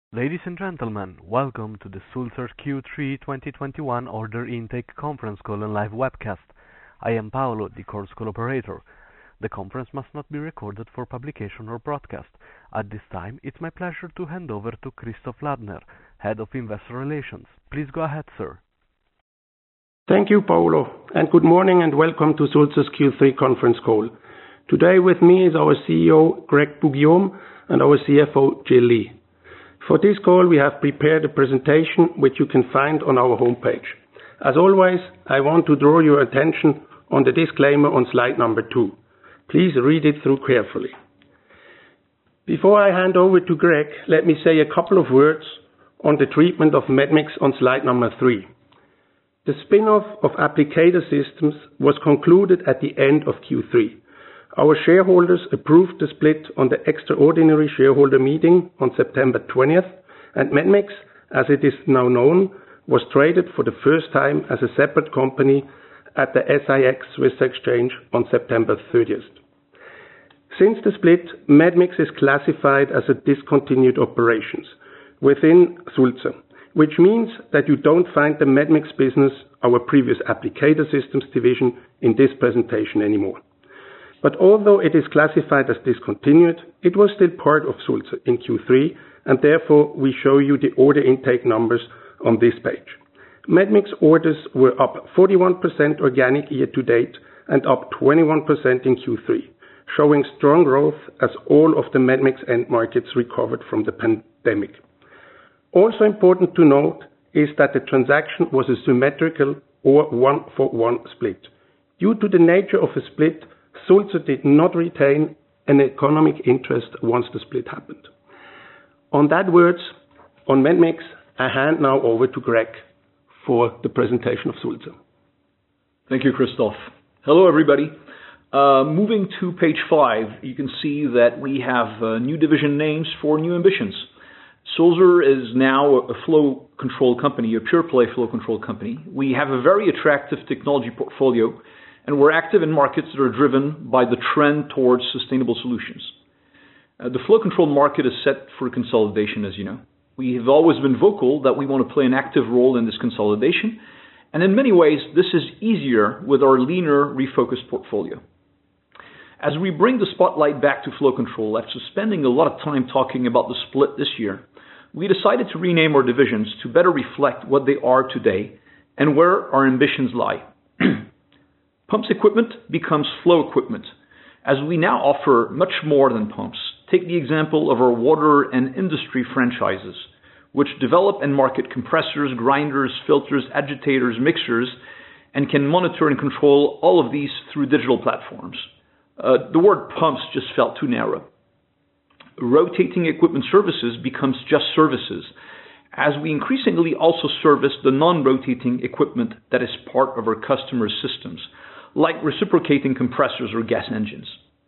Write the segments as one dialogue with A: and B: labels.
A: Ladies and gentlemen, welcome to the Sulzer Q3 2021 order intake conference call and live webcast. I am Paolo, the conference call operator. The conference must not be recorded for publication or broadcast. At this time, it's my pleasure to hand over to Christoph Ladner, Head of Investor Relations. Please go ahead, sir.
B: Thank you, Paolo, and good morning and welcome to Sulzer's Q3 conference call. Today with me is our CEO, Greg Poux-Guillaume, and our CFO, Jill Lee. For this call, we have prepared a presentation which you can find on our homepage. As always, I want to draw your attention on the disclaimer on slide number 2. Please read it through carefully. Before I hand over to Greg, let me say a couple of words on the treatment of Medmix on slide number 3. The spin-off of Applicator Systems was concluded at the end of Q3. Our shareholders approved the split on the extraordinary shareholder meeting on September 20th, and Medmix, as it is now known, was traded for the first time as a separate company at the SIX Swiss Exchange on September 30th. Since the split, Medmix is classified as a discontinued operations within Sulzer, which means that you don't find the Medmix business, our previous Applicator Systems division, in this presentation anymore. But although it is classified as discontinued, it was still part of Sulzer in Q3, and therefore we show you the order intake numbers on this page. Medmix orders were up 41% organic year to date and up 21% in Q3, showing strong growth as all of the Medmix end markets recovered from the pandemic. Also important to note is that the transaction was a symmetrical or 1-for-1 split. Due to the nature of a split, Sulzer did not retain an economic interest once the split happened. On that words, on Medmix, I hand now over to Greg for the presentation of Sulzer.
C: Thank you, Christoph. Hello, everybody. Moving to page 5, you can see that we have new division names for new ambitions. Sulzer is now a flow control company, a pure play flow control company. We have a very attractive technology portfolio, and we're active in markets that are driven by the trend towards sustainable solutions. The flow control market is set for consolidation, as you know. We have always been vocal that we want to play an active role in this consolidation, and in many ways, this is easier with our leaner, refocused portfolio. As we bring the spotlight back to flow control, after spending a lot of time talking about the split this year, we decided to rename our divisions to better reflect what they are today and where our ambitions lie. Pumps equipment becomes flow equipment, as we now offer much more than pumps. Take the example of our water and industry franchises, which develop and market compressors, grinders, filters, agitators, mixers, and can monitor and control all of these through digital platforms. The word pumps just felt too narrow. Rotating equipment services becomes just services, as we increasingly also service the non-rotating equipment that is part of our customers' systems, like reciprocating compressors or gas engines.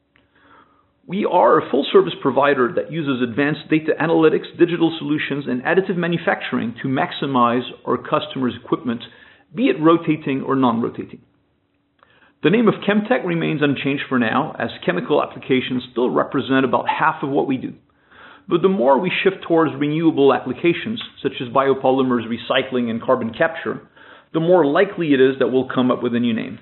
C: We are a full-service provider that uses advanced data analytics, digital solutions, and additive manufacturing to maximize our customers' equipment, be it rotating or non-rotating. The name of Chemtech remains unchanged for now, as chemical applications still represent about half of what we do. But the more we shift towards renewable applications, such as biopolymers, recycling, and carbon capture, the more likely it is that we'll come up with a new name.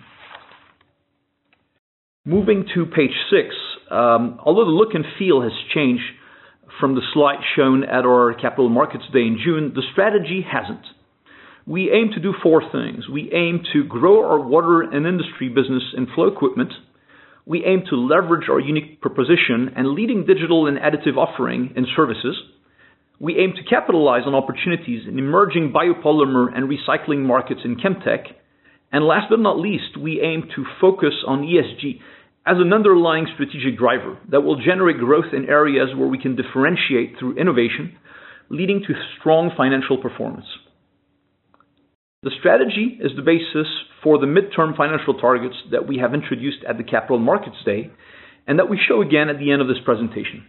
C: Moving to page 6, although the look and feel has changed from the slide shown at our Capital Markets Day in June, the strategy hasn't. We aim to do 4 things. We aim to grow our water and industry business in flow equipment. We aim to leverage our unique proposition and leading digital and additive offering in services. We aim to capitalize on opportunities in emerging biopolymer and recycling markets in Chemtech. And last but not least, we aim to focus on ESG as an underlying strategic driver that will generate growth in areas where we can differentiate through innovation, leading to strong financial performance. The strategy is the basis for the midterm financial targets that we have introduced at the Capital Markets Day and that we show again at the end of this presentation.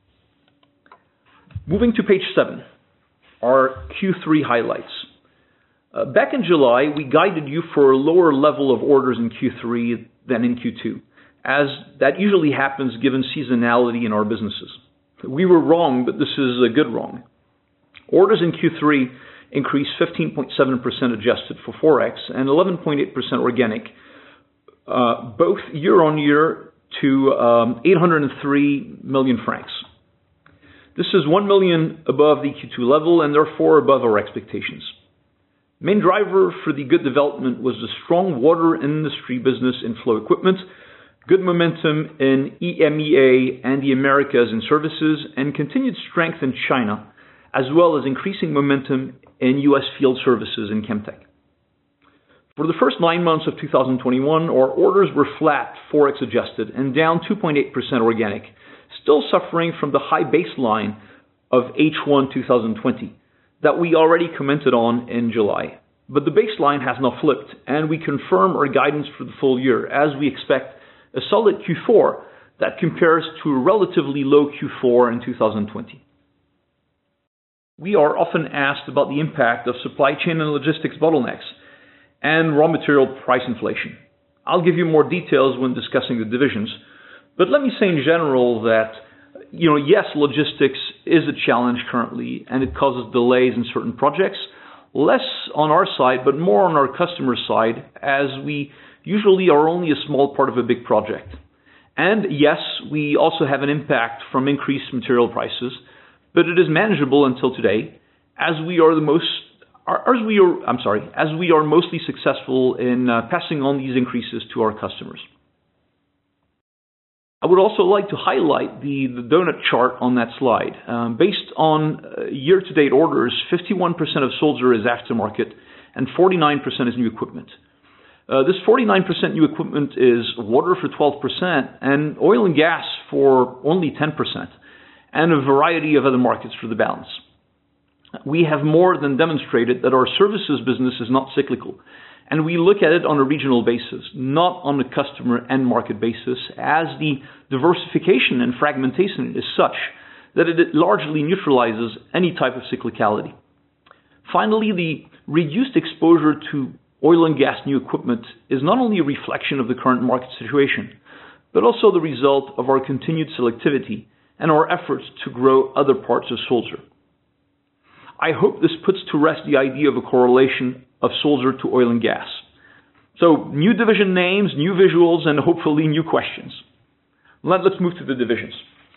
C: Moving to page 7, our Q3 highlights. Back in July, we guided you for a lower level of orders in Q3 than in Q2, as that usually happens given seasonality in our businesses. We were wrong, but this is a good wrong. Orders in Q3 increased 15.7% adjusted for Forex and 11.8% organic, both year-on-year to 803 million francs. This is 1 million above the Q2 level and therefore above our expectations. Main driver for the good development was the strong water industry business in flow equipment, good momentum in EMEA and the Americas in services, and continued strength in China, as well as increasing momentum in US field services in Chemtech. For the first 9 months of 2021, our orders were flat, Forex adjusted, and down 2.8% organic, still suffering from the high baseline of H1 2020 that we already commented on in July. But the baseline has now flipped, and we confirm our guidance for the full year as we expect a solid Q4 that compares to a relatively low Q4 in 2020. We are often asked about the impact of supply chain and logistics bottlenecks and raw material price inflation. I'll give you more details when discussing the divisions, but let me say in general that, yes, logistics is a challenge currently, and it causes delays in certain projects, less on our side, but more on our customer side, as we usually are only a small part of a big project. And yes, we also have an impact from increased material prices, but it is manageable until today, as we are mostly successful in passing on these increases to our customers. I would also like to highlight the donut chart on that slide. Based on year-to-date orders, 51% of Sulzer is aftermarket and 49% is new equipment. This 49% new equipment is water for 12% and oil and gas for only 10%, and a variety of other markets for the balance. We have more than demonstrated that our services business is not cyclical, and we look at it on a regional basis, not on a customer and market basis, as the diversification and fragmentation is such that it largely neutralizes any type of cyclicality. Finally, the reduced exposure to oil and gas new equipment is not only a reflection of the current market situation, but also the result of our continued selectivity and our efforts to grow other parts of Sulzer. I hope this puts to rest the idea of a correlation of Sulzer to oil and gas. So, new division names, new visuals, and hopefully new questions. Let's move to the divisions.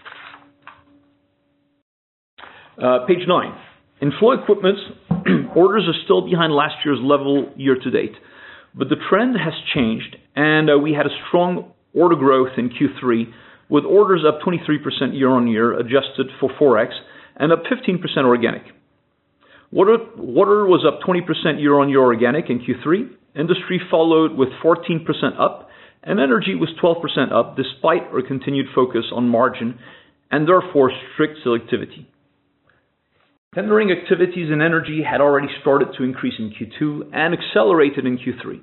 C: Page 9. In flow equipment, orders are still behind last year's level year to date, but the trend has changed, and we had a strong order growth in Q3, with orders up 23% year-on-year, adjusted for Forex, and up 15% organic. Water was up 20% year-on-year organic in Q3. Industry followed with 14% up, and energy was 12% up, despite our continued focus on margin and therefore strict selectivity. Tendering activities in energy had already started to increase in Q2 and accelerated in Q3.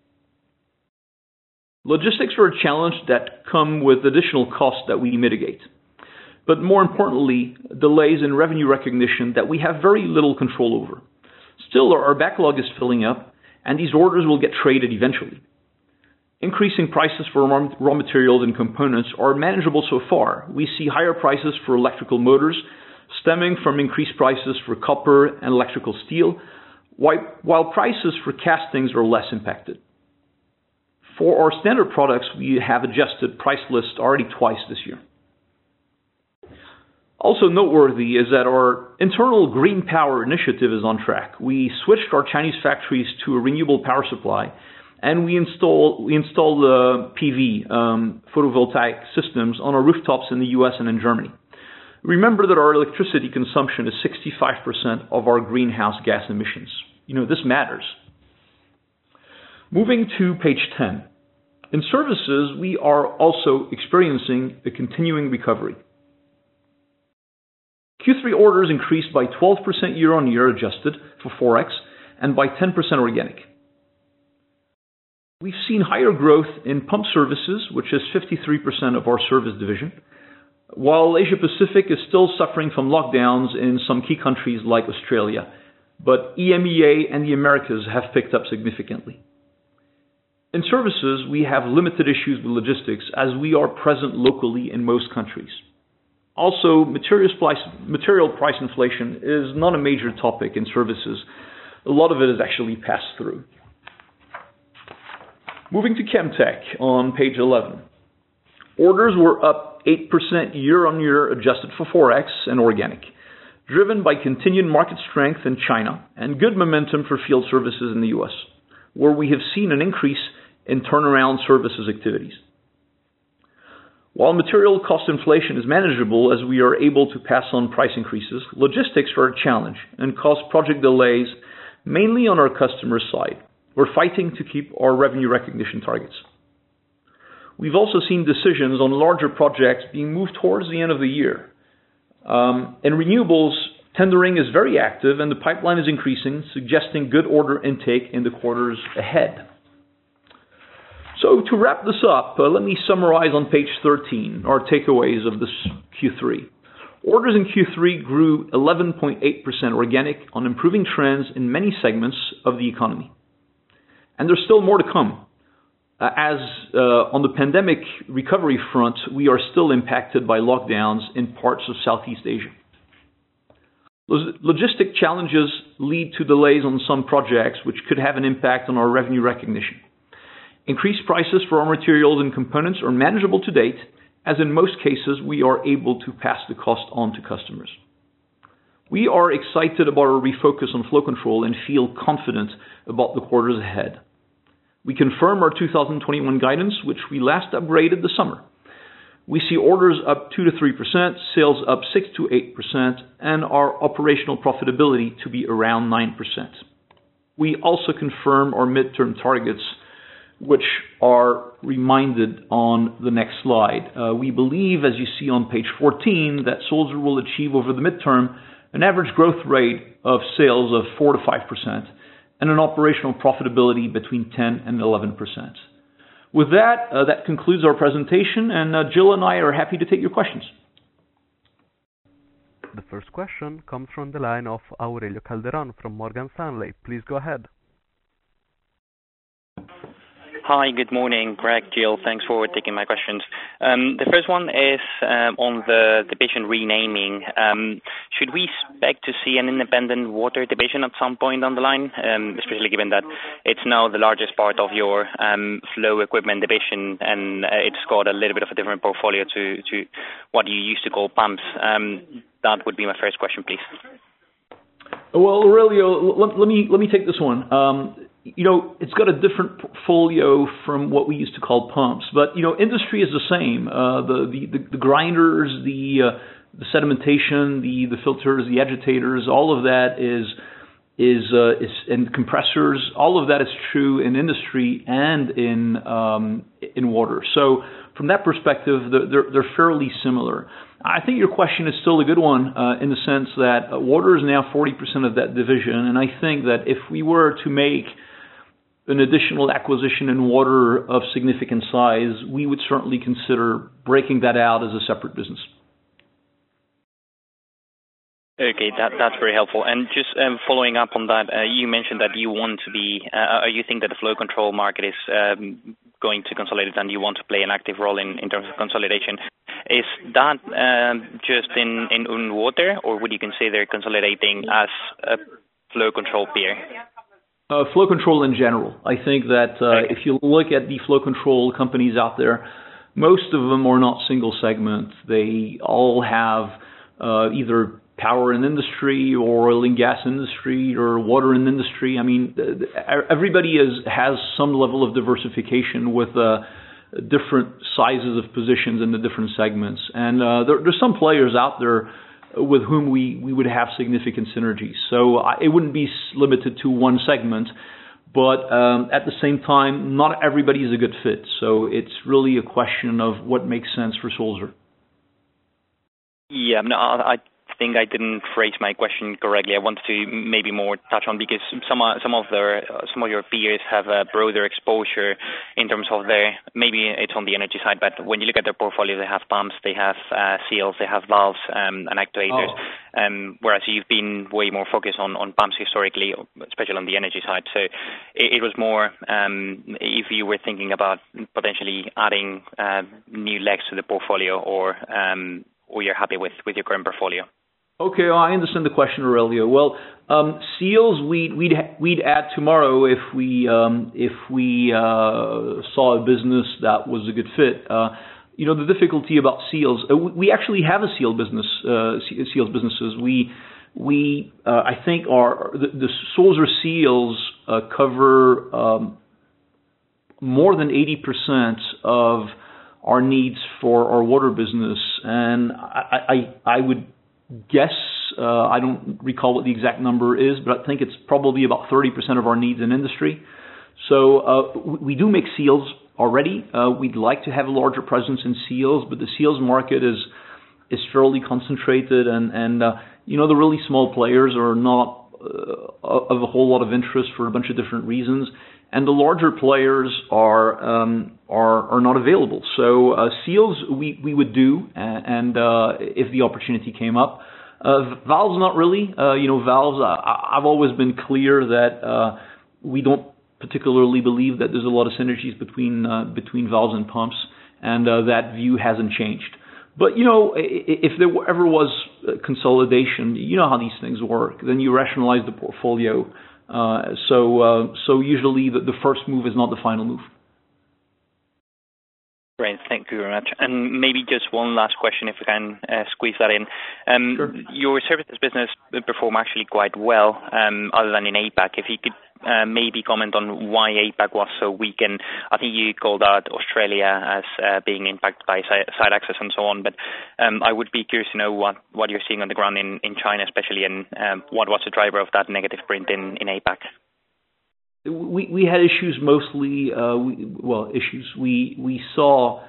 C: Logistics are a challenge that come with additional costs that we mitigate. But more importantly, delays in revenue recognition that we have very little control over. Still, our backlog is filling up, and these orders will get traded eventually. Increasing prices for raw materials and components are manageable so far. We see higher prices for electrical motors, stemming from increased prices for copper and electrical steel, while prices for castings are less impacted. For our standard products, we have adjusted price lists already twice this year. Also noteworthy is that our internal green power initiative is on track. We switched our Chinese factories to a renewable power supply, and we installed PV photovoltaic systems on our rooftops in the US and in Germany. Remember that our electricity consumption is 65% of our greenhouse gas emissions. This matters. Moving to page 10. In services, we are also experiencing a continuing recovery. Q3 orders increased by 12% year-on-year adjusted for Forex and by 10% organic. We've seen higher growth in pump services, which is 53% of our service division, while Asia Pacific is still suffering from lockdowns in some key countries like Australia, but EMEA and the Americas have picked up significantly. In services, we have limited issues with logistics as we are present locally in most countries. Also, material price inflation is not a major topic in services. A lot of it is actually passed through. Moving to Chemtech on page 11. Orders were up 8% year-on-year adjusted for Forex and organic, driven by continued market strength in China and good momentum for field services in the US, where we have seen an increase in turnaround services activities. While material cost inflation is manageable as we are able to pass on price increases, logistics are a challenge and cause project delays mainly on our customer side. We're fighting to keep our revenue recognition targets. We've also seen decisions on larger projects being moved towards the end of the year. In renewables, tendering is very active and the pipeline is increasing, suggesting good order intake in the quarters ahead. So to wrap this up, let me summarize on page 13 our takeaways of this Q3. Orders in Q3 grew 11.8% organic on improving trends in many segments of the economy. And there's still more to come. As on the pandemic recovery front, we are still impacted by lockdowns in parts of Southeast Asia. Logistic challenges lead to delays on some projects, which could have an impact on our revenue recognition. Increased prices for our materials and components are manageable to date, as in most cases we are able to pass the cost on to customers. We are excited about our refocus on flow control and feel confident about the quarters ahead. We confirm our 2021 guidance, which we last upgraded this summer. We see orders up 2 to 3%, sales up 6 to 8%, and our operational profitability to be around 9%. We also confirm our midterm targets, which are reminded on the next slide. We believe, as you see on page 14, that Sulzer will achieve over the midterm an average growth rate of sales of 4 to 5% and an operational profitability between 10 and 11%. With that, that concludes our presentation, and Jill and I are happy to take your questions.
A: The first question comes from the line of Aurelio Calderon from Morgan Stanley. Please go ahead.
D: Hi, good morning, Greg, Jill. Thanks for taking my questions. The first one is on the division renaming. Should we expect to see an independent water division at some point down the line, especially given that it's now the largest part of your flow equipment division and it's got a little bit of a different portfolio to what you used to call pumps? That would be my first question, please.
C: Well, Aurelio, let me take this one. It's got a different portfolio from what we used to call pumps, but industry is the same. The grinders, the sedimentation, the filters, the agitators, all of that is and compressors. All of that is true in industry and in water. So from that perspective, they're fairly similar. I think your question is still a good one in the sense that water is now 40% of that division, and I think that if we were to make an additional acquisition in water of significant size, we would certainly consider breaking that out as a separate business.
D: Okay, that's very helpful. And just following up on that, you mentioned that you want to be, you think that the flow control market is going to consolidate and you want to play an active role in terms of consolidation. Is that just in water, or would you consider consolidating as a flow control peer?
C: Flow control in general. I think that if you look at the flow control companies out there, most of them are not single segment. They all have either power in industry or oil and gas industry or water in industry. I mean, everybody has some level of diversification with different sizes of positions in the different segments. And there's some players out there with whom we would have significant synergies. So it wouldn't be limited to one segment, but at the same time, not everybody is a good fit. So it's really a question of what makes sense for Sulzer.
D: Yeah, no, I think I didn't phrase my question correctly. I wanted to maybe more touch on, because some of your peers have a broader exposure in terms of maybe it's on the energy side, but when you look at their portfolio, they have pumps, they have seals, they have valves and actuators, whereas you've been way more focused on pumps historically, especially on the energy side. So it was more if you were thinking about potentially adding new legs to the portfolio, or you're happy with your current portfolio?
C: Okay, I understand the question, Aurelio. Well, seals we'd add tomorrow if we saw a business that was a good fit. The difficulty about seals, we actually have a seals businesses. I think the Sulzer seals cover more than 80% of our needs for our water business, and I would guess, I don't recall what the exact number is, but I think it's probably about 30% of our needs in industry. So we do make seals already. We'd like to have a larger presence in seals, but the seals market is fairly concentrated, and the really small players are not of a whole lot of interest for a bunch of different reasons, and the larger players are not available. So seals we would do, and if the opportunity came up. Valves, not really. Valves, I've always been clear that we don't particularly believe that there's a lot of synergies between valves and pumps, and that view hasn't changed. But if there ever was consolidation, you know how these things work. Then you rationalize the portfolio. So usually the first move is not the final move.
D: Great, thank you very much. And maybe just one last question, if we can squeeze that in.
C: Sure.
D: Your services business performed actually quite well, other than in APAC. If you could maybe comment on why APAC was so weak, and I think you called out Australia as being impacted by site access and so on, but I would be curious to know what you're seeing on the ground in China especially, and what was the driver of that negative print in APAC?
C: We had issues mostly. We saw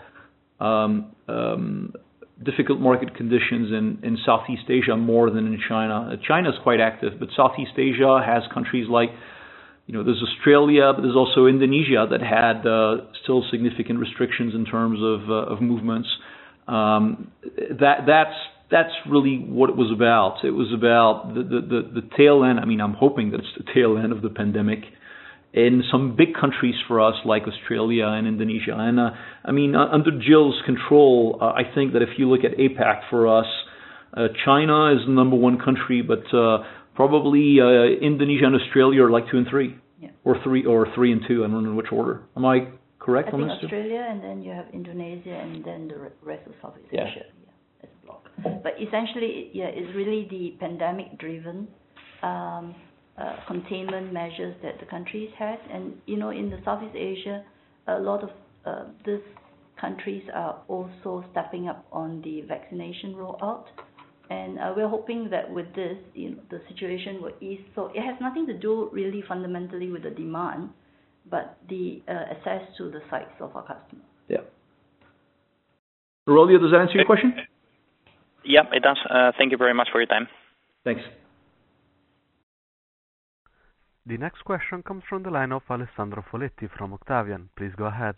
C: difficult market conditions in Southeast Asia more than in China. China is quite active, but Southeast Asia has countries like, there's Australia, but there's also Indonesia that had still significant restrictions in terms of movements. That's really what it was about. It was about the tail end. I mean, I'm hoping that it's the tail end of the pandemic in some big countries for us, like Australia and Indonesia. And under Jill's control, I think that if you look at APAC for us, China is the number one country, but probably Indonesia and Australia are like 2 and 3,
E: yeah.
C: or 3 and 2. I don't know in which order. Am I correct on this?
E: I think Australia, and then you have Indonesia, and then the rest of Southeast
C: Yeah.
E: Asia. Yeah, as a block. But essentially, it's really the pandemic-driven containment measures that the countries had, and in the Southeast Asia, a lot of these countries are also stepping up on the vaccination rollout, and we're hoping that with this, the situation will ease. So it has nothing to do really fundamentally with the demand, but the access to the sites of our customers.
C: Yeah. Aurelio, does that answer your question?
D: Yeah, it does. Thank you very much for your time.
C: Thanks.
A: The next question comes from the line of Alessandro Foletti from Octavian. Please go ahead.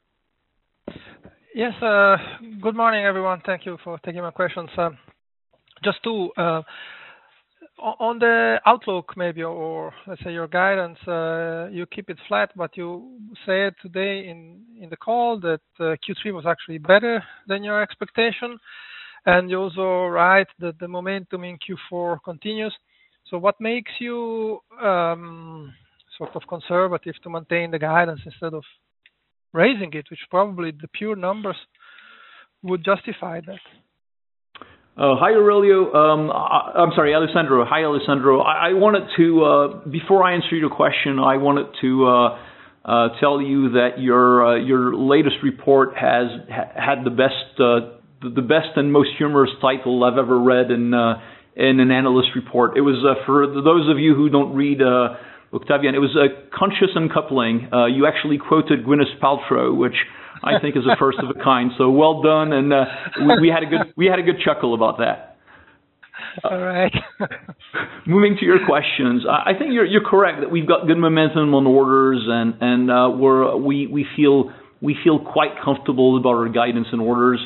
F: Yes, good morning, everyone. Thank you for taking my questions. Just two. On the outlook, maybe, or let's say your guidance, you keep it flat, but you said today in the call that Q3 was actually better than your expectation, and you also write that the momentum in Q4 continues. So what makes you sort of conservative to maintain the guidance instead of raising it, which probably the pure numbers would justify that?
C: Hi, Aurelio. I'm sorry, Alessandro. Hi, Alessandro. I wanted to, before I answer your question, I wanted to tell you that your latest report has had the best and most humorous title I've ever read in an analyst report. It was for those of you who don't read Octavian. It was a conscious uncoupling. You actually quoted Gwyneth Paltrow, which I think is a first of a kind. So well done, and we had a good chuckle about that.
F: All right.
C: Moving to your questions, I think you're correct that we've got good momentum on orders, and we feel quite comfortable about our guidance and orders.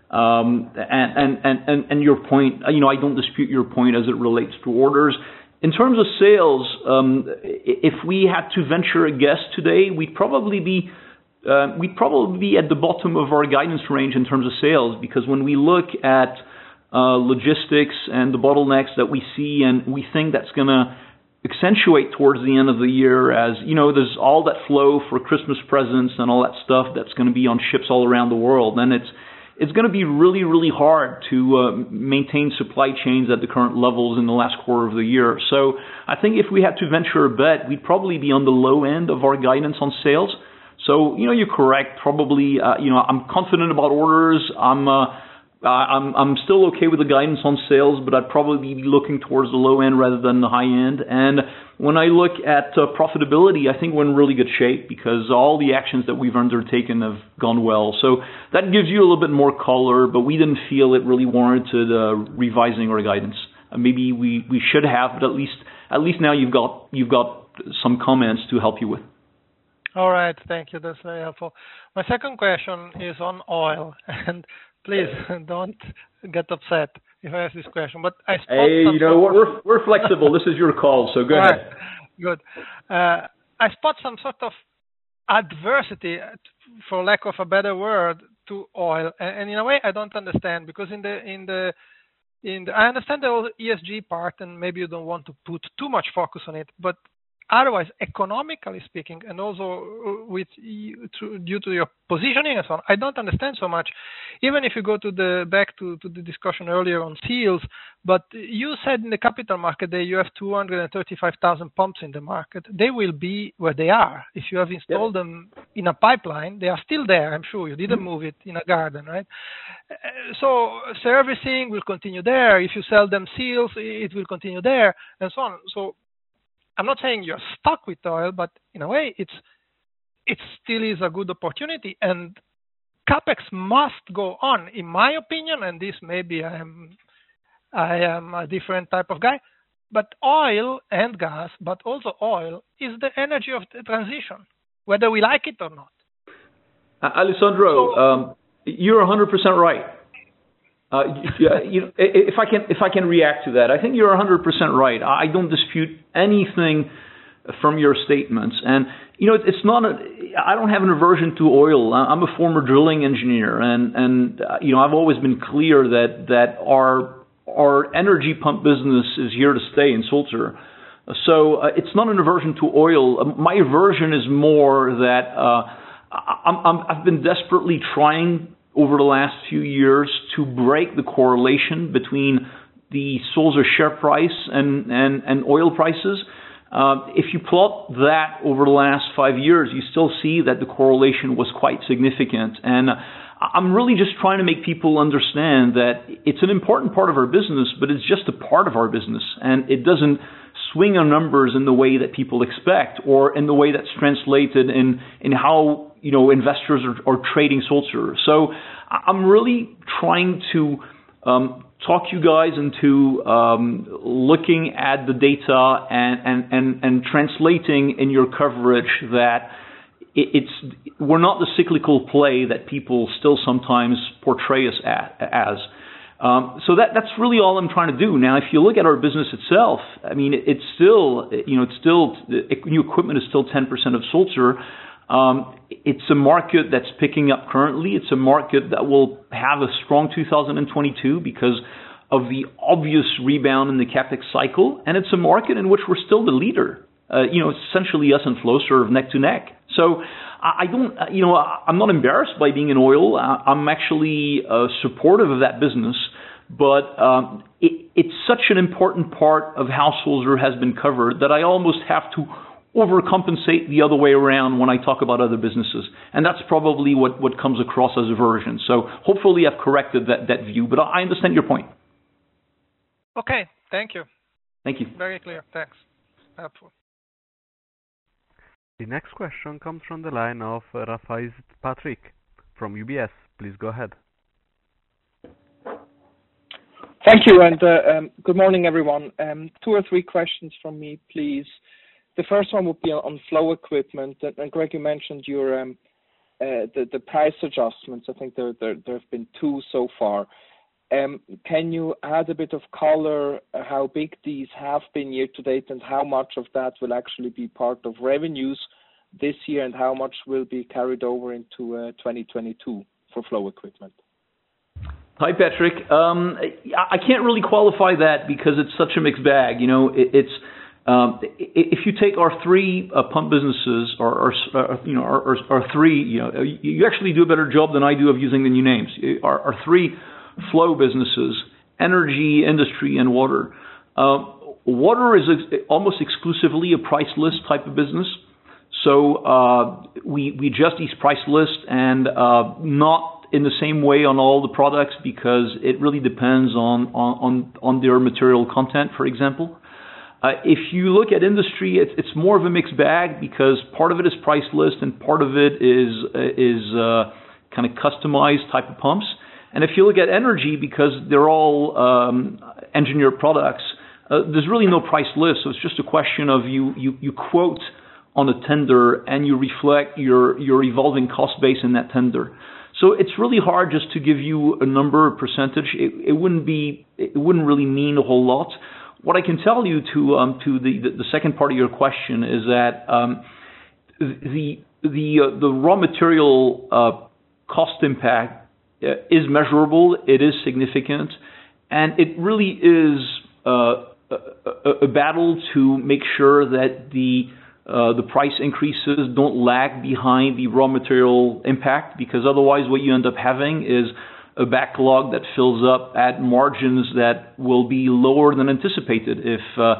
C: And your point, I don't dispute your point as it relates to orders. In terms of sales, if we had to venture a guess today, we'd probably be at the bottom of our guidance range in terms of sales, because when we look at logistics and the bottlenecks that we see, and we think that's going to accentuate towards the end of the year as, there's all that flow for Christmas presents and all that stuff that's going to be on ships all around the world. And it's going to be really, really hard to maintain supply chains at the current levels in the last quarter of the year. So I think if we had to venture a bet, we'd probably be on the low end of our guidance on sales. So, you're correct. Probably, I'm confident about orders. I'm still okay with the guidance on sales, but I'd probably be looking towards the low end rather than the high end. And when I look at profitability, I think we're in really good shape because all the actions that we've undertaken have gone well. So that gives you a little bit more color, but we didn't feel it really warranted revising our guidance. Maybe we should have, but at least now you've got some comments to help you with.
F: All right, thank you. That's very helpful. My second question is on oil, and please don't get upset if I ask this question. But I spot
C: we're flexible. This is your call, so go ahead.
F: Good. I spot some sort of adversity, for lack of a better word, to oil, and in a way I don't understand, because in the I understand the whole ESG part, and maybe you don't want to put too much focus on it, but otherwise, economically speaking, and also due to your positioning and so on, I don't understand so much. Even if you go back to the discussion earlier on seals, but you said in the capital market that you have 235,000 pumps in the market. They will be where they are. If you have installed them in a pipeline, they are still there, I'm sure. You didn't move it in a garden, right? So servicing will continue there. If you sell them seals, it will continue there, and so on. So I'm not saying you're stuck with oil, but in a way, it still is a good opportunity, and capex must go on, in my opinion. And this maybe I am a different type of guy, but oil and gas, but also oil, is the energy of the transition, whether we like it or not.
C: Alessandro, you're 100% right. If I can react to that, I think you're 100% right. I don't dispute anything from your statements, and it's not. I don't have an aversion to oil. I'm a former drilling engineer, and I've always been clear that our energy pump business is here to stay in Sulzer. So it's not an aversion to oil. My aversion is more that I've been desperately trying over the last few years to break the correlation between the Sulzer share price and oil prices. If you plot that over the last 5 years, you still see that the correlation was quite significant. And I'm really just trying to make people understand that it's an important part of our business, but it's just a part of our business. And it doesn't swing our numbers in the way that people expect, or in the way that's translated in how investors are trading Sulzer. So I'm really trying to talk you guys into looking at the data and translating in your coverage that we're not the cyclical play that people still sometimes portray us as. So that's really all I'm trying to do. Now, if you look at our business itself, I mean, it's still new equipment is still 10% of Sulzer. It's a market that's picking up currently. It's a market that will have a strong 2022 because of the obvious rebound in the capex cycle, and it's a market in which we're still the leader. Essentially us and Flowserve neck to neck. So I'm not embarrassed by being in oil. I'm actually supportive of that business, but it's such an important part of how Sulzer has been covered that I almost have to overcompensate the other way around when I talk about other businesses. And that's probably what comes across as aversion. So hopefully I've corrected that view, but I understand your point.
F: Okay, thank you.
C: Thank you.
F: Very clear, thanks. Helpful.
A: The next question comes from the line of Rafaiz Patrick from UBS. Please go ahead.
G: Thank you, and good morning, everyone. 2 or 3 questions from me, please. The first one would be on flow equipment. And Greg, you mentioned your the price adjustments. I think there have been 2 so far. Can you add a bit of color how big these have been year to date, and how much of that will actually be part of revenues this year, and how much will be carried over into 2022 for flow equipment?
C: Hi, Patrick. I can't really qualify that because it's such a mixed bag. You know, if you take our three pump businesses, or three, you actually do a better job than I do of using the new names. Our three flow businesses: energy, industry, and water. Water is almost exclusively a price list type of business. So we adjust these price lists and not in the same way on all the products because it really depends on their material content, for example. If you look at industry, it's more of a mixed bag because part of it is price list and part of it is kind of customized type of pumps. And if you look at energy, because they're all engineered products, there's really no price list. So it's just a question of you quote on a tender and you reflect your evolving cost base in that tender. So it's really hard just to give you a number, a percentage. It wouldn't really mean a whole lot. What I can tell you to the second part of your question is that the raw material cost impact is measurable. It is significant, and it really is a battle to make sure that the price increases don't lag behind the raw material impact, because otherwise what you end up having is a backlog that fills up at margins that will be lower than anticipated if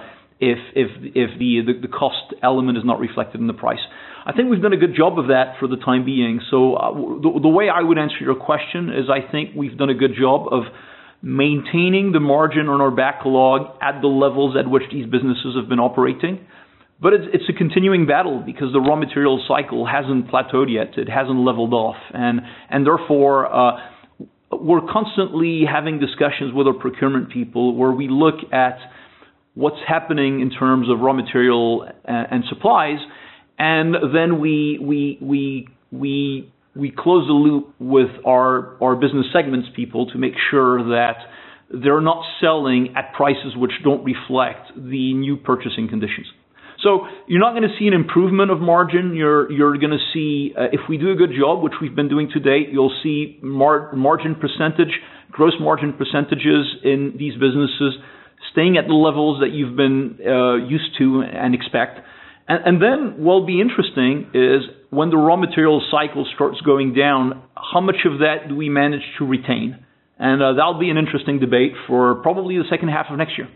C: the cost element is not reflected in the price. I think we've done a good job of that for the time being. So the way I would answer your question is I think we've done a good job of maintaining the margin on our backlog at the levels at which these businesses have been operating. But it's a continuing battle because the raw material cycle hasn't plateaued yet. It hasn't leveled off. And therefore, we're constantly having discussions with our procurement people where we look at what's happening in terms of raw material and supplies, and then we close the loop with our business segments people to make sure that they're not selling at prices which don't reflect the new purchasing conditions. So you're not going to see an improvement of margin. You're going to see, if we do a good job, which we've been doing to date, you'll see margin percentage, gross margin percentages in these businesses staying at the levels that you've been used to and expect. And then what'll be interesting is when the raw material cycle starts going down, how much of that do we manage to retain? And that'll be an interesting debate for probably the second half of next year.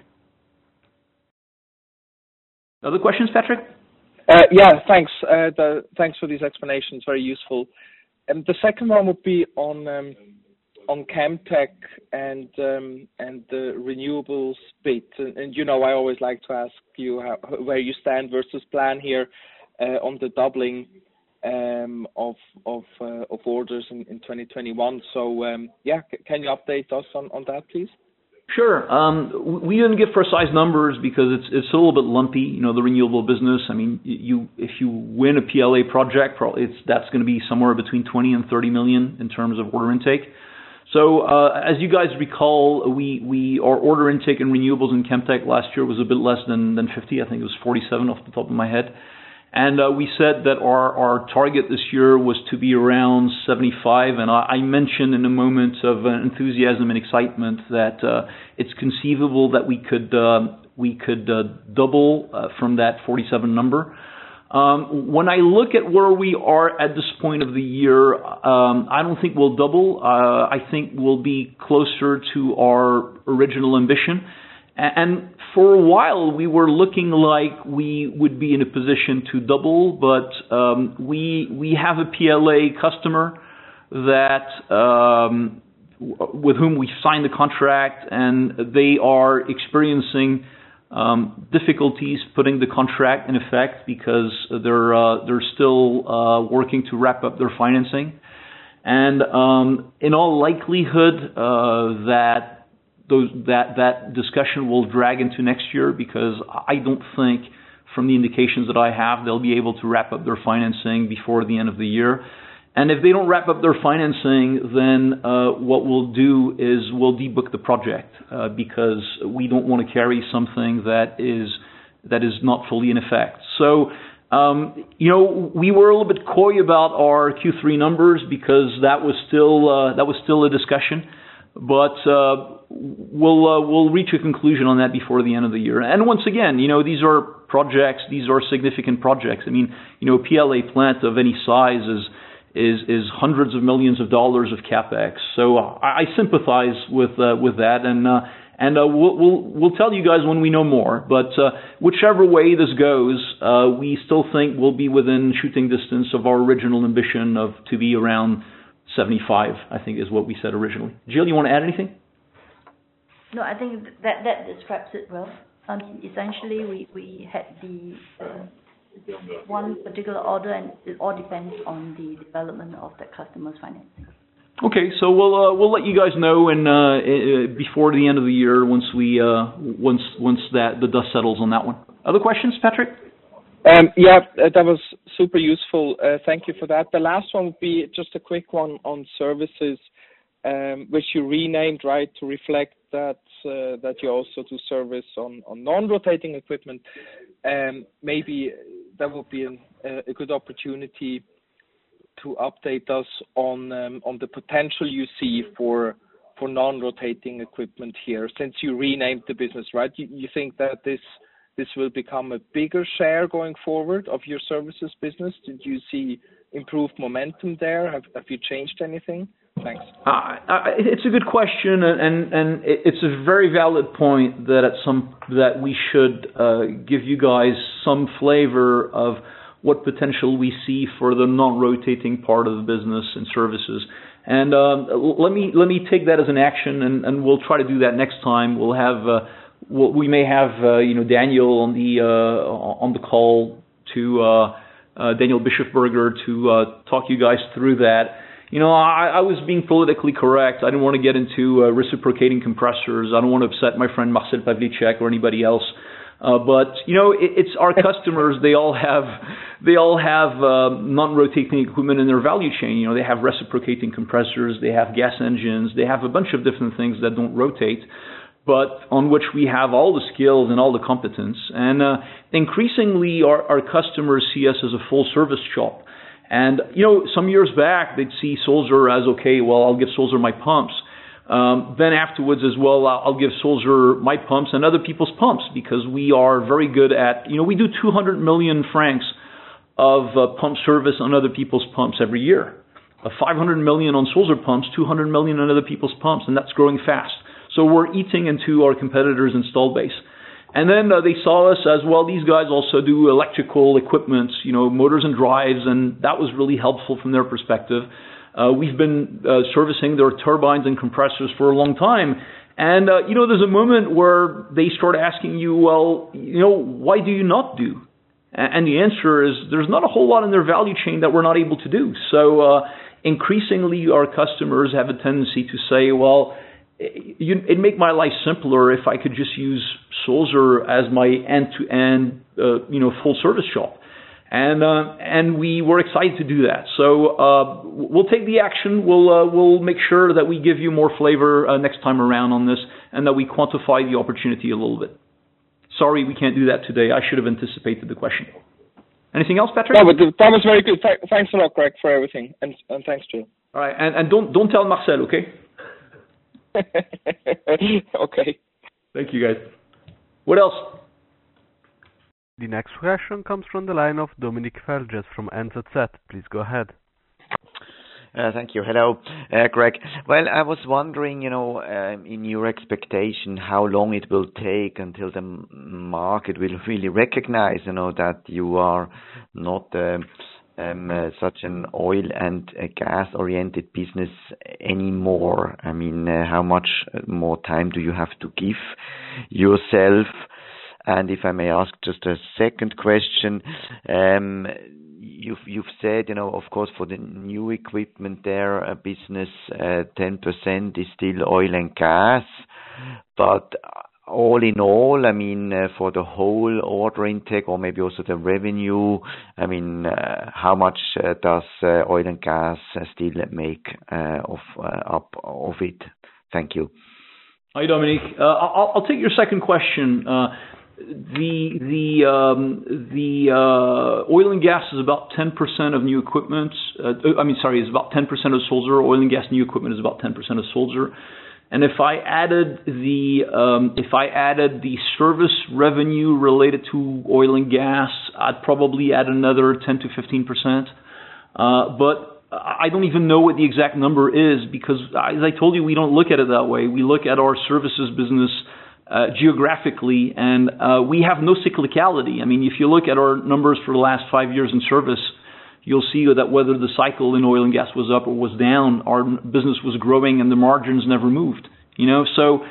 C: Other questions, Patrick?
G: Yeah, thanks. Thanks for these explanations. Very useful. And the second one would be on Chemtech and the renewables bit. And you know, I always like to ask you where you stand versus plan here on the doubling of orders in 2021. So can you update us on that, please?
C: Sure. We didn't give precise numbers because it's a little bit lumpy, you know, the renewable business. I mean, if you win a PLA project, that's going to be somewhere between 20 and 30 million in terms of order intake. So as you guys recall, our order intake in renewables in Chemtech last year was a bit less than 50. I think it was 47 off the top of my head. And we said that our target this year was to be around 75. And I mentioned in a moment of enthusiasm and excitement that it's conceivable that we could double from that 47 number. When I look at where we are at this point of the year, I don't think we'll double. I think we'll be closer to our original ambition. And for a while, we were looking like we would be in a position to double, but we have a PLA customer that with whom we signed the contract, and they are experiencing difficulties putting the contract in effect because they're still working to wrap up their financing, and in all likelihood that discussion will drag into next year, because I don't think, from the indications that I have, they'll be able to wrap up their financing before the end of the year. And if they don't wrap up their financing, then what we'll do is we'll debook the project because we don't want to carry something that is not fully in effect. So, we were a little bit coy about our Q3 numbers because that was still a discussion. but we'll reach a conclusion on that before the end of the year. And once again, these are projects, these are significant projects. I mean, PLA plant of any size is hundreds of millions of dollars of capex. So I sympathize with that, and we'll tell you guys when we know more. But whichever way this goes, we still think we'll be within shooting distance of our original ambition to be around 75, I think is what we said originally. Jill, you want to add anything?
E: No, I think that describes it well. Essentially, we had the one particular order, and it all depends on the development of the customer's financing.
C: Okay, so we'll let you guys know, and before the end of the year, once the dust settles on that one. Other questions, Patrick?
G: That was super useful. Thank you for that. The last one would be just a quick one on services, which you renamed, right, to reflect that you also do service on non-rotating equipment. Maybe that would be a good opportunity to update us on the potential you see for non-rotating equipment here, since you renamed the business, right? You think that this will become a bigger share going forward of your services business? Did you see improved momentum there? Have you changed anything? Thanks.
C: It's a good question, and it's a very valid point that we should give you guys some flavor of what potential we see for the non-rotating part of the business and services. And let me take that as an action, and we'll try to do that next time. We'll have we may have Daniel on the call to Daniel Bischofberger to talk you guys through that. I was being politically correct. I didn't want to get into reciprocating compressors. I don't want to upset my friend Marcel Pavlicek or anybody else. But it's our customers. They all have non-rotating equipment in their value chain. They have reciprocating compressors. They have gas engines. They have a bunch of different things that don't rotate, but on which we have all the skills and all the competence. And increasingly, our customers see us as a full service shop. And, some years back, they'd see Sulzer as, okay, well, I'll give Sulzer my pumps. Then afterwards as well, I'll give Sulzer my pumps and other people's pumps, because we are very good at, we do 200 million francs of pump service on other people's pumps every year. 500 million on Sulzer pumps, 200 million on other people's pumps, and that's growing fast. So we're eating into our competitors' installed base. And then they saw us as, well, these guys also do electrical equipment, motors and drives, and that was really helpful from their perspective. We've been servicing their turbines and compressors for a long time. And, there's a moment where they start asking you, well, why do you not do? And the answer is there's not a whole lot in their value chain that we're not able to do. So increasingly our customers have a tendency to say, well, it'd make my life simpler if I could just use Sulzer as my end-to-end, full service shop. And we were excited to do that. So we'll take the action. We'll make sure that we give you more flavor next time around on this, and that we quantify the opportunity a little bit. Sorry, we can't do that today. I should have anticipated the question. Anything else, Patrick?
G: No, but that was very good. Thanks a lot, Greg, for everything, and thanks, Jill.
C: All right, and don't tell Marcel, okay?
G: Okay.
C: Thank you, guys. What else?
A: The next question comes from the line of Dominic Felges from NZZ. Please go ahead.
H: Thank you. Hello, Greg. Well, I was wondering, in your expectation, how long it will take until the market will really recognize, that you are not such an oil and gas-oriented business anymore. I mean, how much more time do you have to give yourself? And if I may ask just a second question, you've said, of course, for the new equipment there, a business 10% is still oil and gas, but all in all, I mean, for the whole order intake or maybe also the revenue, I mean, how much does oil and gas still make up of it? Thank you.
C: Hi, Dominique. I'll take your second question. The oil and gas is about 10% of new equipment. Is about 10% of Sulzer. Oil and gas new equipment is about 10% of Sulzer. And if I added the service revenue related to oil and gas, I'd probably add another 10 to 15%. But I don't even know what the exact number is because, as I told you, we don't look at it that way. We look at our services business geographically, and we have no cyclicality. I mean, if you look at our numbers for the last 5 years in service, you'll see that whether the cycle in oil and gas was up or was down, our business was growing and the margins never moved. So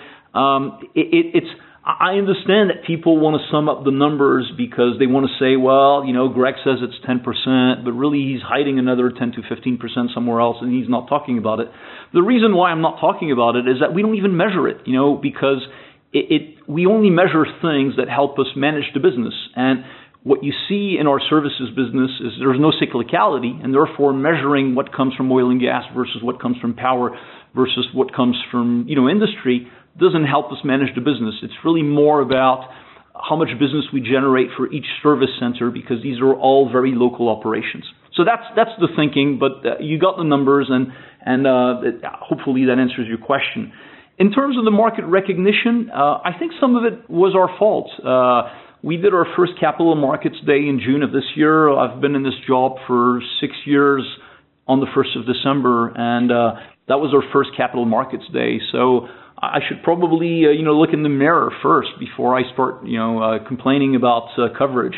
C: I understand that people want to sum up the numbers because they want to say, well, Greg says it's 10%, but really he's hiding another 10 to 15% somewhere else, and he's not talking about it. The reason why I'm not talking about it is that we don't even measure it, because we only measure things that help us manage the business. And what you see in our services business is there's no cyclicality, and therefore measuring what comes from oil and gas versus what comes from power versus what comes from industry doesn't help us manage the business. It's really more about how much business we generate for each service center because these are all very local operations. So that's the thinking, but you got the numbers, and hopefully that answers your question. In terms of the market recognition, I think some of it was our fault. We did our first Capital Markets Day in June of this year. I've been in this job for 6 years on the 1st of December, and that was our first Capital Markets Day. So I should probably, look in the mirror first before I start, complaining about coverage.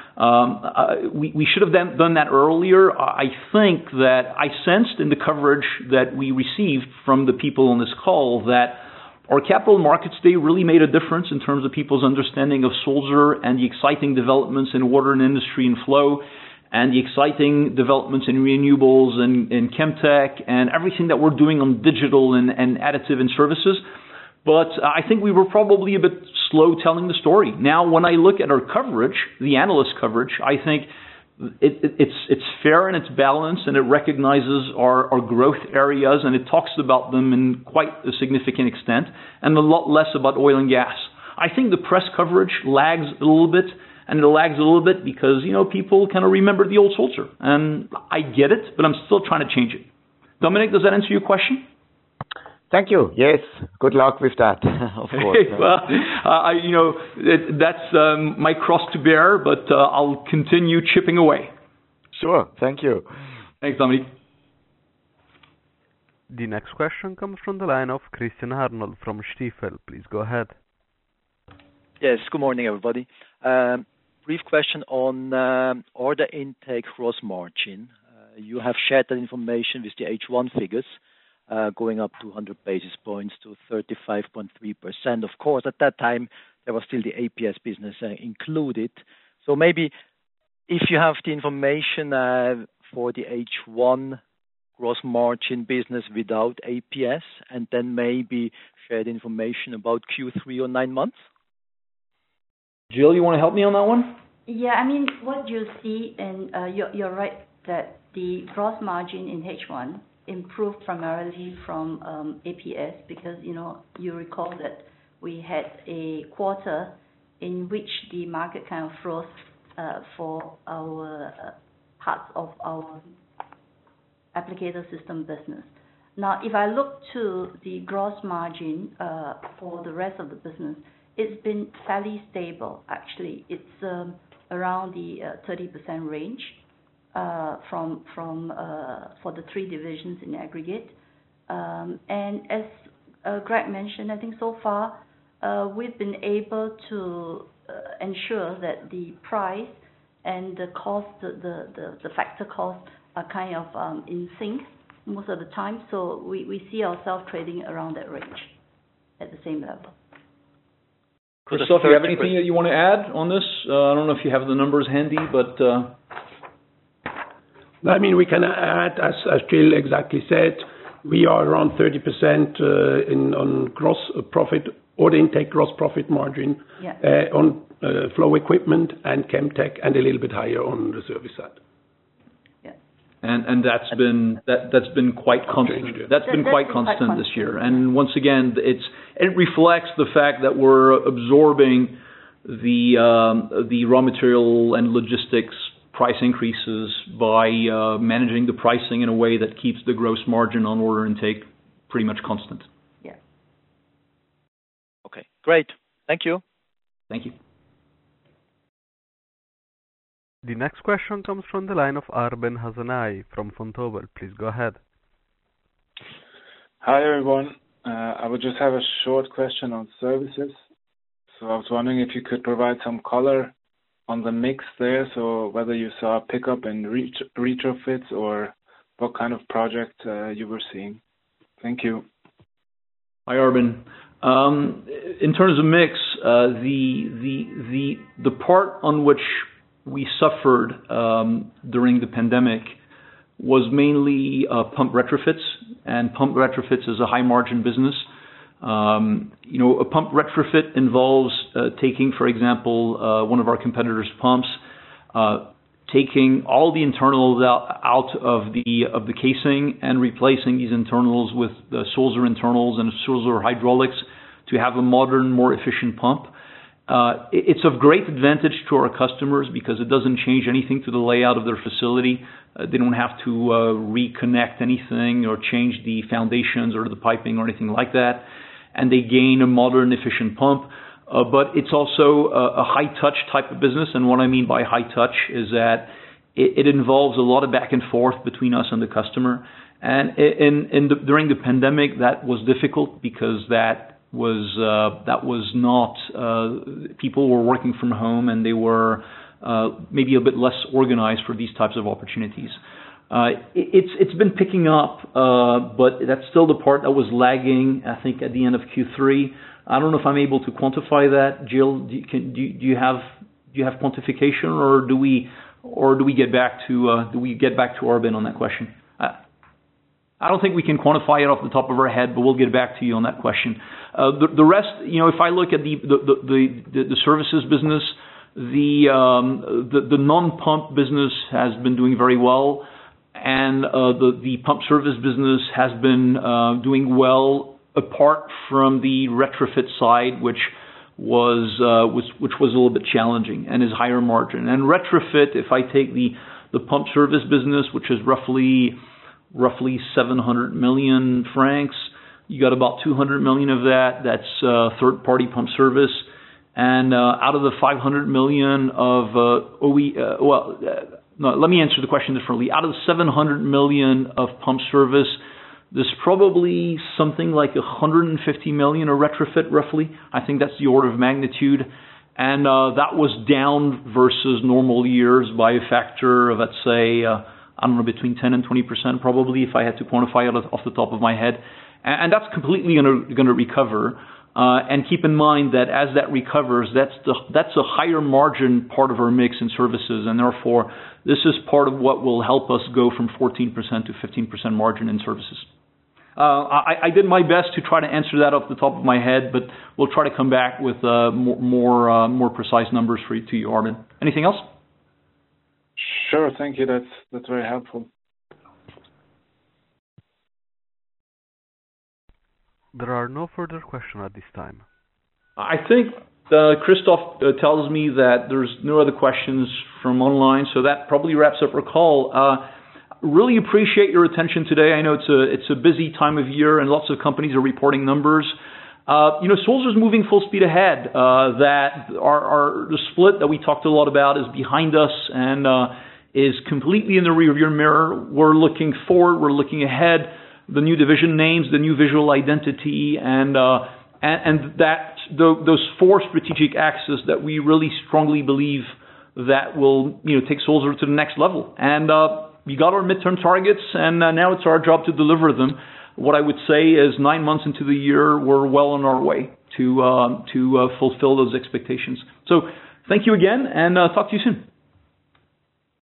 C: We should have done that earlier. I think that I sensed in the coverage that we received from the people on this call that our Capital Markets Day really made a difference in terms of people's understanding of Sulzer and the exciting developments in water and industry and flow, and the exciting developments in renewables and in Chemtech and everything that we're doing on digital and additive and services. But I think we were probably a bit slow telling the story. Now, when I look at our coverage, the analyst coverage, I think it's fair and it's balanced, and it recognizes our growth areas, and it talks about them in quite a significant extent, and a lot less about oil and gas. I think the press coverage lags a little bit, and it lags a little bit because, people kind of remember the old Sulzer. And I get it, but I'm still trying to change it. Dominic, does that answer your question?
H: Thank you. Yes. Good luck with that, of course.
C: Well, that's my cross to bear, but I'll continue chipping away.
H: Sure. Thank you.
C: Thanks, Dominic.
A: The next question comes from the line of Christian Arnold from Stifel. Please go ahead.
I: Yes. Good morning, everybody. Brief question on order intake gross margin. You have shared that information with the H1 figures. Going up 200 basis points to 35.3%. Of course, at that time, there was still the APS business included. So maybe if you have the information for the H1 gross margin business without APS, and then maybe share the information about Q3 or 9 months.
C: Jill, you want to help me on that one?
E: Yeah, I mean, what you see, and you're right that the gross margin in H1 improved primarily from APS because, you recall that we had a quarter in which the market kind of froze for our parts of our applicator system business. Now, if I look to the gross margin for the rest of the business, it's been fairly stable, actually. It's around the 30% range. For the three divisions in aggregate. And as Greg mentioned, I think so far we've been able to ensure that the price and the cost, the factor cost are kind of in sync most of the time. So we see ourselves trading around that range at the same level.
C: Christoph, do you have anything that you want to add on this? I don't know if you have the numbers handy, but...
B: I mean, we can add, as Jill exactly said, we are around 30% on gross profit, order intake gross profit margin on flow equipment and Chemtech, and a little bit higher on the service side. Yeah.
C: And that's been quite constant. That's been quite constant this year. And once again, it reflects the fact that we're absorbing the raw material and logistics price increases by managing the pricing in a way that keeps the gross margin on order intake pretty much constant.
E: Yeah.
I: Great. Thank you.
C: Thank you.
A: The next question comes from the line of Arben Hasanaj from Vontobel. Please go ahead.
J: Hi, everyone. I would just have a short question on services. So I was wondering if you could provide some color on the mix there, so whether you saw a pickup in retrofits or what kind of project you were seeing. Thank you.
C: Hi, Arben. In terms of mix, the part on which we suffered during the pandemic was mainly pump retrofits, and pump retrofits is a high margin business. A pump retrofit involves taking, for example, one of our competitors' pumps, taking all the internals out of the casing and replacing these internals with the Sulzer internals and Sulzer hydraulics to have a modern, more efficient pump. It's of great advantage to our customers because it doesn't change anything to the layout of their facility. They don't have to reconnect anything or change the foundations or the piping or anything like that. And they gain a modern, efficient pump. But it's also a high-touch type of business. And what I mean by high-touch is that it involves a lot of back and forth between us and the customer. And during the pandemic, that was difficult because that was not people were working from home and they were maybe a bit less organized for these types of opportunities. It's been picking up, but that's still the part that was lagging, I think, at the end of Q3. I don't know if I'm able to quantify that. Jill, do you have quantification, or do we get back to Arben on that question? I don't think we can quantify it off the top of our head, but we'll get back to you on that question. The rest, if I look at the services business, the non-pump business has been doing very well, and the pump service business has been doing well, apart from the retrofit side, which was a little bit challenging and is higher margin. And retrofit, if I take the pump service business, which is roughly 700 million francs, you got about 200 million of that. That's third-party pump service. And out of the 500 million of let me answer the question differently. Out of the 700 million of pump service, there's probably something like 150 million of retrofit, roughly. I think that's the order of magnitude. And that was down versus normal years by a factor of, let's say, I don't know, between 10 and 20% probably, if I had to quantify it off the top of my head. And that's completely going to recover. And keep in mind that as that recovers, that's a higher margin part of our mix in services, and therefore this is part of what will help us go from 14% to 15% margin in services. I did my best to try to answer that off the top of my head, but we'll try to come back with more precise numbers to you, Arben. Anything else?
J: Sure, thank you. That's very helpful.
A: There are no further questions at this time.
C: I think Christoph tells me that there's no other questions from online, so that probably wraps up our call. Really appreciate your attention today. I know it's a busy time of year and lots of companies are reporting numbers. Sulzer's moving full speed ahead. That the split that we talked a lot about is behind us and is completely in the rearview mirror. We're looking forward. We're looking ahead. The new division names, the new visual identity, and that those four strategic axes that we really strongly believe that will take Sulzer to the next level. And we got our midterm targets, and now it's our job to deliver them. What I would say is 9 months into the year, we're well on our way to fulfill those expectations. So thank you again, and talk to you soon.